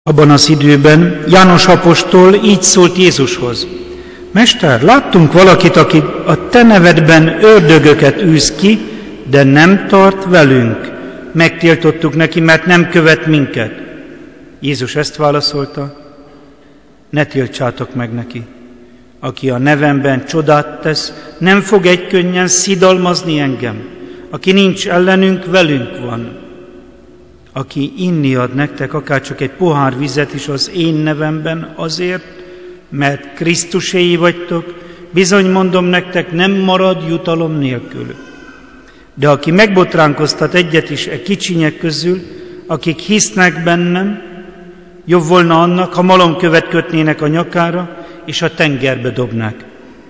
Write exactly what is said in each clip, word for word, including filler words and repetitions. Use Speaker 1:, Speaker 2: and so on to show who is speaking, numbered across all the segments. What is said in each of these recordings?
Speaker 1: Abban az időben János apostol így szólt Jézushoz: Mester, láttunk valakit, aki a te nevedben ördögöket űz ki, de nem tart velünk. Megtiltottuk neki, mert nem követ minket. Jézus ezt válaszolta: ne tiltsátok meg neki. Aki a nevemben csodát tesz, nem fog egykönnyen szidalmazni engem. Aki nincs ellenünk, velünk van. Aki inni ad nektek akárcsak egy pohár vizet is az én nevemben azért, mert Krisztuséi vagytok, bizony mondom nektek, nem marad jutalom nélkül. De aki megbotránkoztat egyet is e kicsinyek közül, akik hisznek bennem, jobb volna annak, ha malomkövet kötnének a nyakára, és a tengerbe dobnák.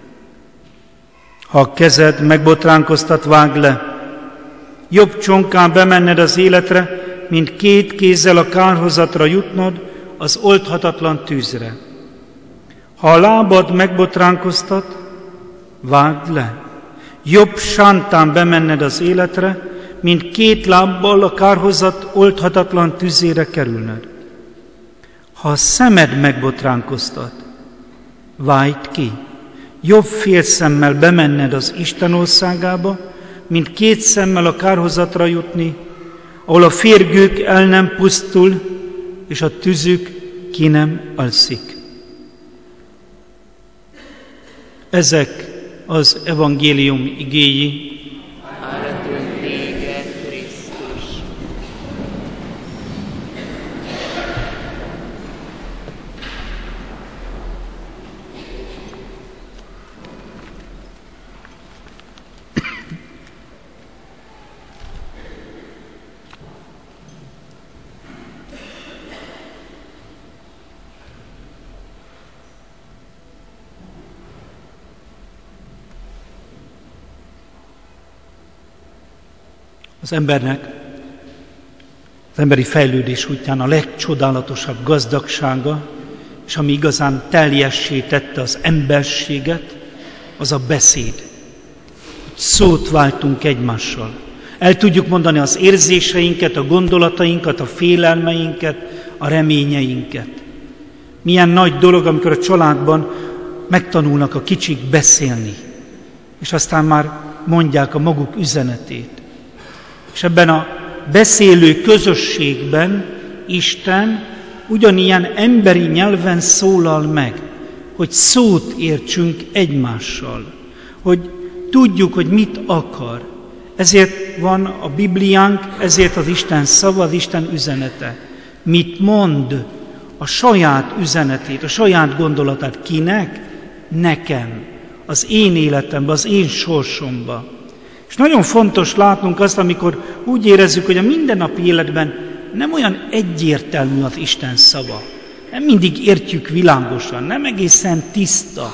Speaker 1: Ha a kezed megbotránkoztat, vágd le. Jobb csonkán bemenned az életre, mint két kézzel a kárhozatra jutnod az oldhatatlan tűzre. Ha a lábad megbotránkoztat, vágd le. Jobb sántán bemenned az életre, mint két lábbal a kárhozat oldhatatlan tűzére kerülned. Ha a szemed megbotránkoztat, vágd ki. Jobb fél szemmel bemenned az Isten országába, mint két szemmel a kárhozatra jutni, ahol a férgők el nem pusztul, és a tüzük ki nem alszik. Ezek az evangélium igéi.
Speaker 2: Áldunk téged, Krisztus!
Speaker 1: Az embernek, az emberi fejlődés útján a legcsodálatosabb gazdagsága, és ami igazán teljessé tette az emberséget, az a beszéd. Szót váltunk egymással. El tudjuk mondani az érzéseinket, a gondolatainkat, a félelmeinket, a reményeinket. Milyen nagy dolog, amikor a családban megtanulnak a kicsik beszélni, és aztán már mondják a maguk üzenetét. És ebben a beszélő közösségben Isten ugyanilyen emberi nyelven szólal meg, hogy szót értsünk egymással, hogy tudjuk, hogy mit akar. Ezért van a Bibliánk, ezért az Isten szava, az Isten üzenete. Mit mond? A saját üzenetét, a saját gondolatát. Kinek? Nekem. Az én életemben, az én sorsomban. És nagyon fontos látnunk azt, amikor úgy érezzük, hogy a mindennapi életben nem olyan egyértelmű az Isten szava. Nem mindig értjük világosan, nem egészen tiszta.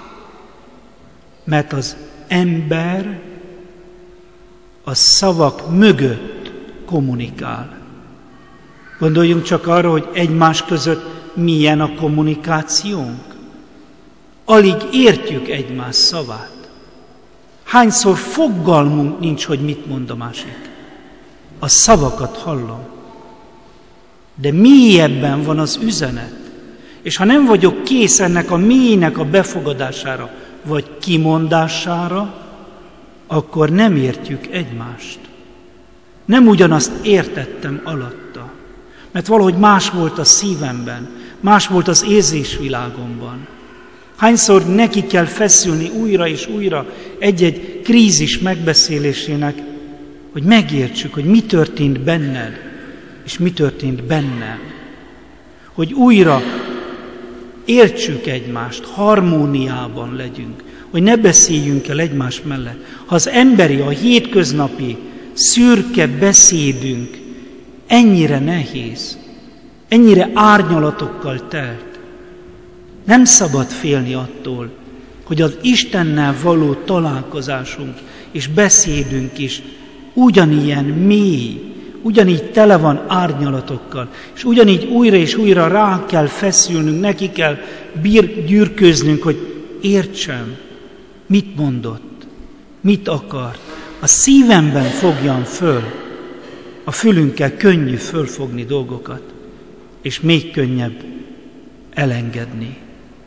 Speaker 1: Mert az ember a szavak mögött kommunikál. Gondoljunk csak arra, hogy egymás között milyen a kommunikációnk. Alig értjük egymás szavát. Hányszor fogalmunk nincs, hogy mit mond a másik. A szavakat hallom. De mélyebben van az üzenet. És ha nem vagyok kész ennek a mélynek a befogadására, vagy kimondására, akkor nem értjük egymást. Nem ugyanazt értettem alatta. Mert valahogy más volt a szívemben, más volt az érzésvilágomban. Hányszor neki kell feszülni újra és újra egy-egy krízis megbeszélésének, hogy megértsük, hogy mi történt benned, és mi történt bennem. Hogy újra értsük egymást, harmóniában legyünk, hogy ne beszéljünk el egymás mellett. Ha az emberi, a hétköznapi, szürke beszédünk ennyire nehéz, ennyire árnyalatokkal telt, nem szabad félni attól, hogy az Istennel való találkozásunk és beszédünk is ugyanilyen mély, ugyanígy tele van árnyalatokkal, és ugyanígy újra és újra rá kell feszülnünk, neki kell bír, gyűrköznünk, hogy értsem, mit mondott, mit akart. A szívemben fogjam föl, a fülünkkel könnyű fölfogni dolgokat. és még könnyebb elengedni.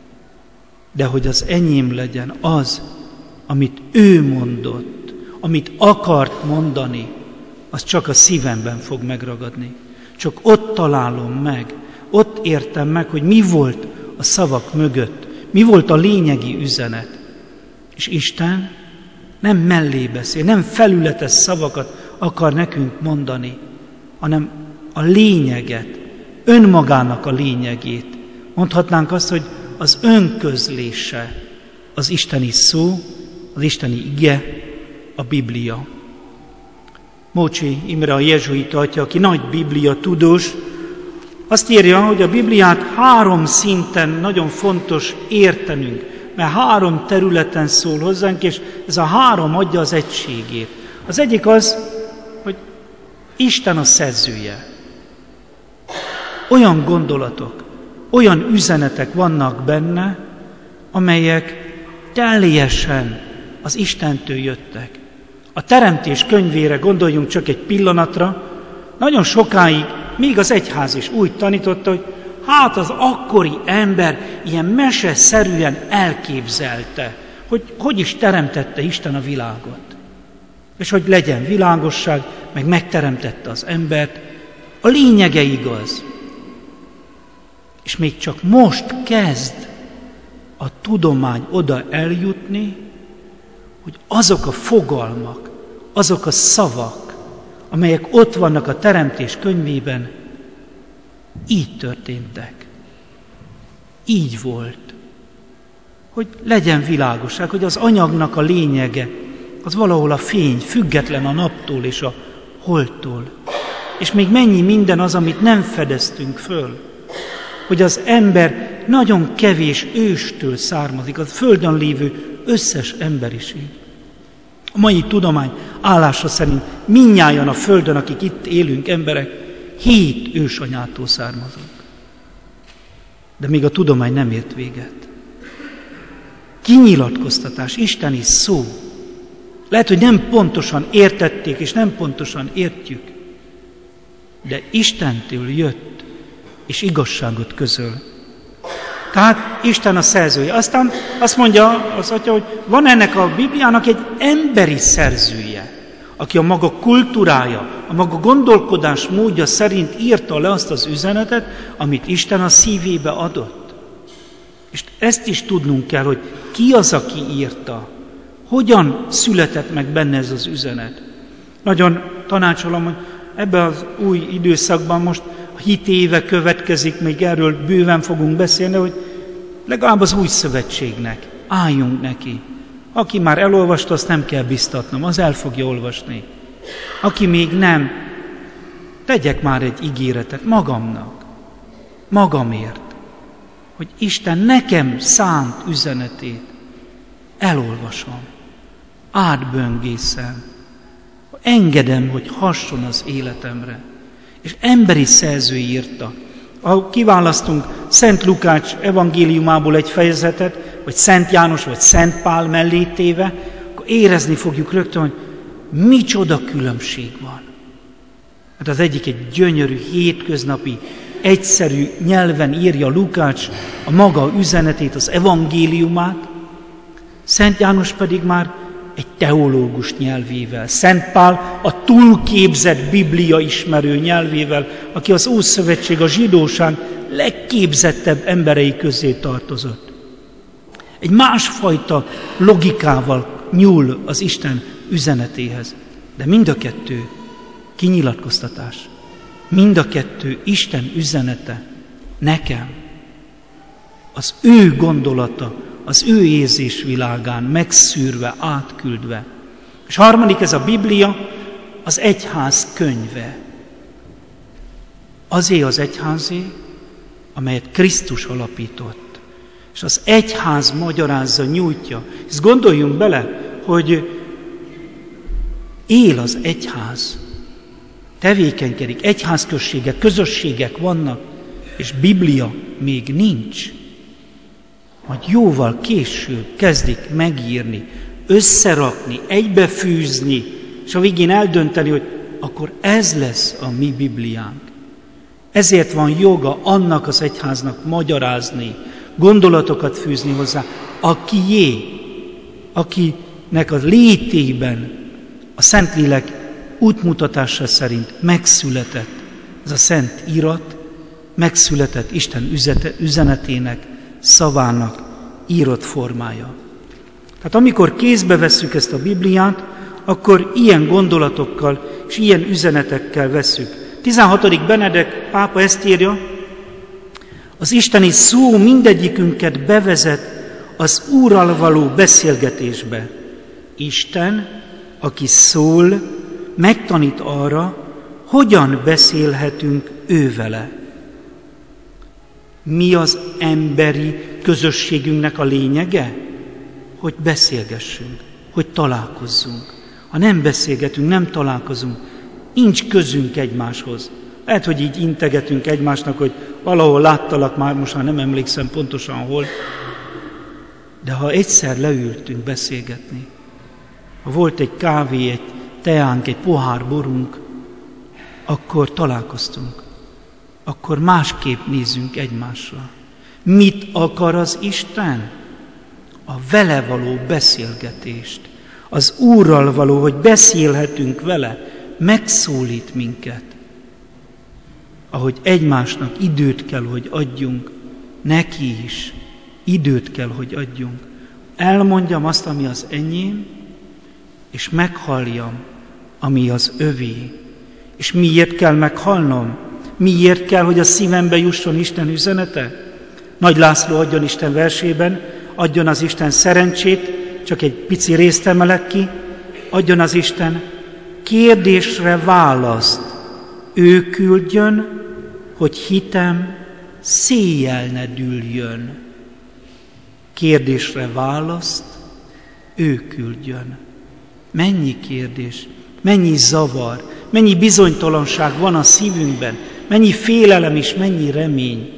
Speaker 1: De hogy az enyém legyen az, amit ő mondott, amit akart mondani, az csak a szívemben fog megragadni. Csak ott találom meg, ott értem meg, hogy mi volt a szavak mögött, mi volt a lényegi üzenet. És Isten nem mellé beszél, nem felületes szavakat akar nekünk mondani, hanem a lényeget, önmagának a lényegét. Mondhatnánk azt, hogy az önközlése az isteni szó, az isteni ige, a Biblia. Mócsi Imre, a jezsuita atya, aki nagy Biblia tudós, azt írja, hogy a Bibliát három szinten nagyon fontos értenünk, mert három területen szól hozzánk, és ez a három adja az egységét. Az egyik az, hogy Isten a szerzője. Olyan gondolatok, olyan üzenetek vannak benne, amelyek teljesen az Istentől jöttek. A Teremtés könyvére gondoljunk csak egy pillanatra, nagyon sokáig még az egyház is úgy tanította, hogy hát az akkori ember ilyen meseszerűen elképzelte, hogy hogy is teremtette Isten a világot. És hogy legyen világosság, meg megteremtette az embert. A lényege igaz. És még csak most kezd a tudomány oda eljutni, hogy azok a fogalmak, azok a szavak, amelyek ott vannak a Teremtés könyvében, így történtek. Így volt. Hogy legyen világosság, hogy az anyagnak a lényege, az valahol a fény, független a naptól és a holdtól. És még mennyi minden az, amit nem fedeztünk föl. Hogy az ember nagyon kevés őstől származik, a földön lévő összes emberiség. A mai tudomány állása szerint mindnyájan a földön, akik itt élünk emberek, hét ősanyától származunk. De még a tudomány nem ért véget. Kinyilatkoztatás, isteni szó. Lehet, hogy nem pontosan értették, és nem pontosan értjük, de Istentől jött, és igazságot közöl. Tehát Isten a szerzője. Aztán azt mondja az atya, hogy van ennek a Bibliának egy emberi szerzője, aki a maga kultúrája, a maga gondolkodás módja szerint írta le azt az üzenetet, amit Isten a szívébe adott. És ezt is tudnunk kell, hogy ki az, aki írta, hogyan született meg benne ez az üzenet. Nagyon tanácsolom, hogy ebben az új időszakban most a hit éve következik, még erről bőven fogunk beszélni, hogy legalább az új szövetségnek álljunk neki. Aki már elolvasta, azt nem kell biztatnom, az el fogja olvasni. Aki még nem, tegyek már egy ígéretet magamnak, magamért, hogy Isten nekem szánt üzenetét elolvasom, átböngészem, engedem, hogy hasson az életemre. És emberi szerző írta. Ha kiválasztunk Szent Lukács evangéliumából egy fejezetet, vagy Szent János, vagy Szent Pál mellé téve, akkor érezni fogjuk rögtön, hogy micsoda különbség van. Hát az egyik egy gyönyörű, hétköznapi, egyszerű nyelven írja Lukács a maga üzenetét, az evangéliumát, Szent János pedig már egy teológus nyelvével, Szent Pál a túlképzett Biblia ismerő nyelvével, aki az Ószövetség, a zsidóság legképzettebb emberei közé tartozott. Egy másfajta logikával nyúl az Isten üzenetéhez, de mind a kettő kinyilatkoztatás, mind a kettő Isten üzenete nekem, az ő gondolata, az ő érzésvilágán megszűrve, átküldve. És harmadik, ez a Biblia, az egyház könyve. Azé az egyházé, amelyet Krisztus alapított. És az egyház magyarázza, nyújtja. Ezt gondoljunk bele, hogy él az egyház, tevékenykedik, egyházközségek, közösségek vannak, és Biblia még nincs. Majd jóval később kezdik megírni, összerakni, egybefűzni, és a végén eldönteni, hogy akkor ez lesz a mi Bibliánk. Ezért van joga annak az egyháznak magyarázni, gondolatokat fűzni hozzá, akié, akinek a létében a Szentlélek útmutatása szerint megszületett ez a szent irat, megszületett Isten üzenetének, szavának írott formája. Tehát amikor kézbe vesszük ezt a Bibliát, akkor ilyen gondolatokkal és ilyen üzenetekkel vesszük. tizenhatodik Benedek pápa ezt írja, az isteni szó mindegyikünket bevezet az Úrral való beszélgetésbe. Isten, aki szól, megtanít arra, hogyan beszélhetünk ő vele. Mi az emberi közösségünknek a lényege? Hogy beszélgessünk, hogy találkozzunk. Ha nem beszélgetünk, nem találkozunk, nincs közünk egymáshoz. Lehet, hogy így integetünk egymásnak, hogy valahol láttalak már, most már nem emlékszem pontosan hol. De ha egyszer leültünk beszélgetni, ha volt egy kávé, egy teánk, egy pohár borunk, akkor találkoztunk. Akkor másképp nézzünk egymásra. Mit akar az Isten? A vele való beszélgetést. Az Úrral való, hogy beszélhetünk vele, megszólít minket. Ahogy egymásnak időt kell, hogy adjunk, neki is időt kell, hogy adjunk. Elmondjam azt, ami az enyém, és meghalljam, ami az övé. És miért kell meghalnom? Miért kell, hogy a szívembe jusson Isten üzenete? Nagy László adjon Isten versében, adjon az Isten szerencsét, csak egy pici részt emelek ki, adjon az Isten kérdésre választ. Ő küldjön, hogy hitem széjjel ne dűljön. Kérdésre választ, ő küldjön. Mennyi kérdés, mennyi zavar, mennyi bizonytalanság van a szívünkben, mennyi félelem és mennyi remény.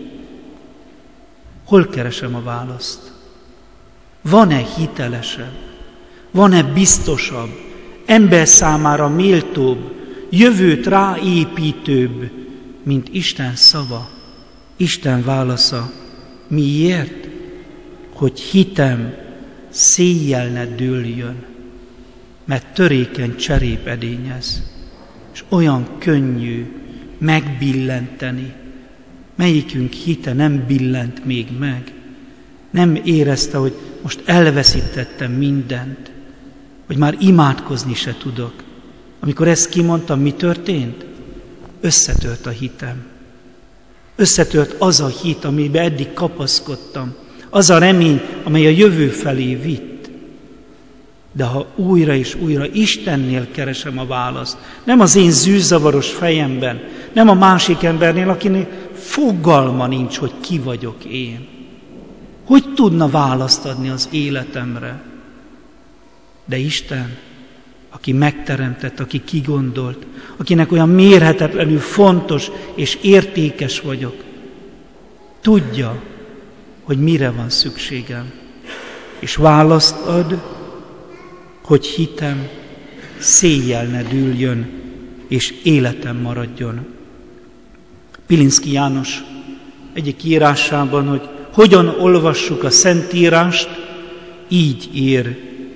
Speaker 1: Hol keresem a választ? Van-e hitelesebb? Van-e biztosabb? Ember számára méltóbb, jövőt ráépítőbb, mint Isten szava, Isten válasza. Miért? Hogy hitem széjjel ne dőljön, mert törékeny cserép edényez, és olyan könnyű megbillenteni. Melyikünk hite nem billent még meg? Nem érezte, hogy most elveszítettem mindent, hogy már imádkozni se tudok. Amikor ezt kimondtam, mi történt? Összetört a hitem. Összetört az a hit, amibe eddig kapaszkodtam. Az a remény, amely a jövő felé vitt. De ha újra és újra Istennél keresem a választ, nem az én zűrzavaros fejemben, nem a másik embernél, akinek fogalma nincs, hogy ki vagyok én. Hogy tudna választ adni az életemre? De Isten, aki megteremtett, aki kigondolt, akinek olyan mérhetetlenül fontos és értékes vagyok, tudja, hogy mire van szükségem, és választ ad, hogy hitem széjjel ne dűljön, és életem maradjon. Pilinszky János egyik írásában, hogy hogyan olvassuk a Szentírást, így ír.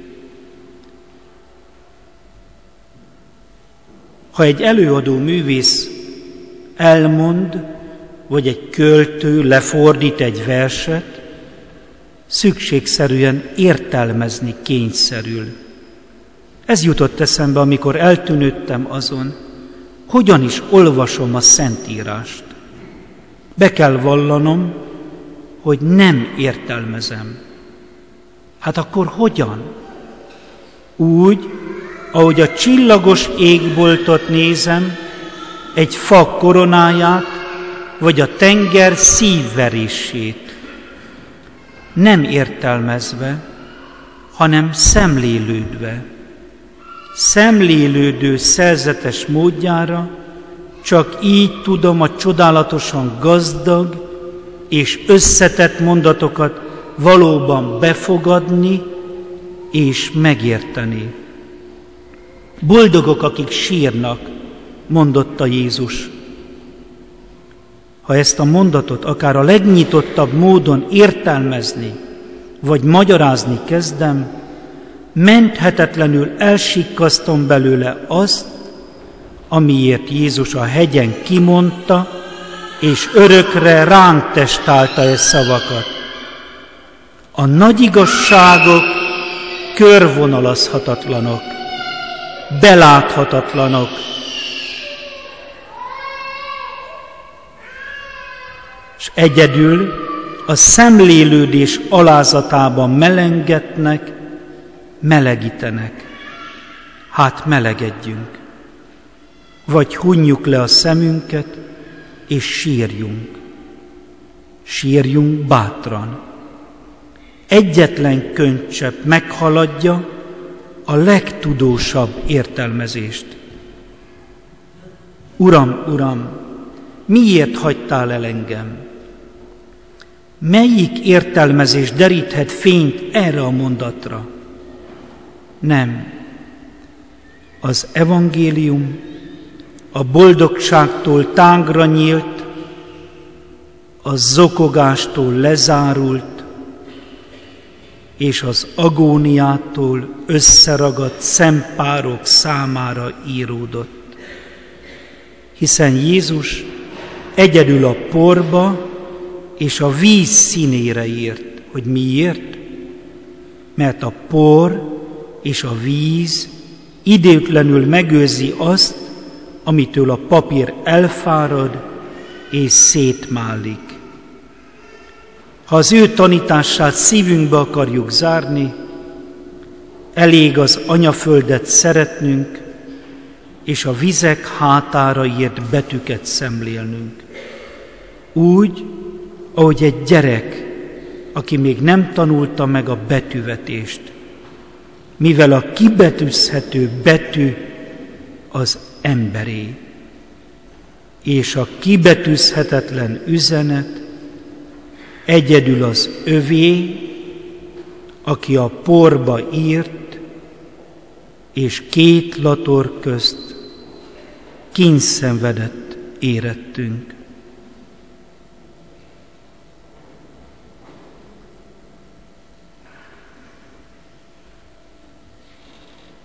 Speaker 1: Ha egy előadó művész elmond, vagy egy költő lefordít egy verset, szükségszerűen értelmezni kényszerül. Ez jutott eszembe, amikor eltűnődtem azon, hogyan is olvasom a Szentírást. Be kell vallanom, hogy nem értelmezem. Hát akkor hogyan? Úgy, ahogy a csillagos égboltot nézem, egy fa koronáját, vagy a tenger szívverését. Nem értelmezve, hanem szemlélődve. Szemlélődő szerzetes módjára csak így tudom a csodálatosan gazdag és összetett mondatokat valóban befogadni és megérteni. Boldogok, akik sírnak, mondotta Jézus. Ha ezt a mondatot akár a legnyitottabb módon értelmezni, vagy magyarázni kezdem, menthetetlenül elsikkasztom belőle azt, amiért Jézus a hegyen kimondta, és örökre ránk testálta e szavakat. A nagy igazságok körvonalazhatatlanok, beláthatatlanok, és egyedül a szemlélődés alázatában melengetnek, melegítenek. Hát melegedjünk, vagy hunjuk le a szemünket, és sírjunk. Sírjunk bátran. Egyetlen könycsepp meghaladja a legtudósabb értelmezést. Uram, Uram, miért hagytál el engem? Melyik értelmezés deríthet fényt erre a mondatra? Nem. Az evangélium a boldogságtól tágra nyílt, a zokogástól lezárult, és az agóniától összeragadt szempárok számára íródott. Hiszen Jézus egyedül a porba és a víz színére írt. Hogy miért? Mert a por és a víz időtlenül megőrzi azt, amitől a papír elfárad és szétmálik. Ha az ő tanítását szívünkbe akarjuk zárni, elég az anyaföldet szeretnünk, és a vizek hátára írt betűket szemlélnünk. Úgy, ahogy egy gyerek, aki még nem tanulta meg a betűvetést, mivel a kibetűzhető betű az emberé, és a kibetűzhetetlen üzenet egyedül az övé, aki a porba írt, és két lator közt kínyszenvedett érettünk.